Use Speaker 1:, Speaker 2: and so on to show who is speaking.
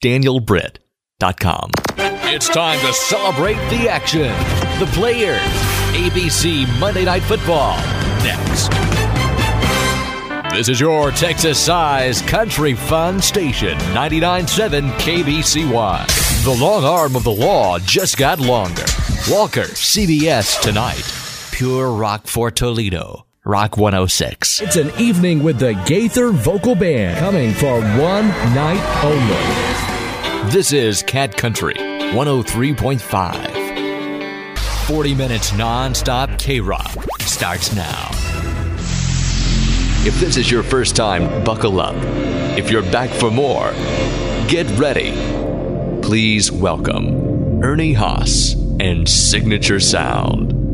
Speaker 1: DanielBritt.com. It's time to celebrate the action. The players. ABC Monday Night Football. Next. This is your Texas-sized country fun station, 99.7 KBCY. The long arm of the law just got longer. Walker, CBS Tonight. Pure rock for Toledo. Rock 106.
Speaker 2: It's an evening with the Gaither Vocal Band, coming for one night only.
Speaker 1: This is Cat Country 103.5. 40 minutes non-stop K-Rock starts now. If this is your first time, buckle up. If you're back for more, get ready. Please welcome Ernie Haas and Signature Sound.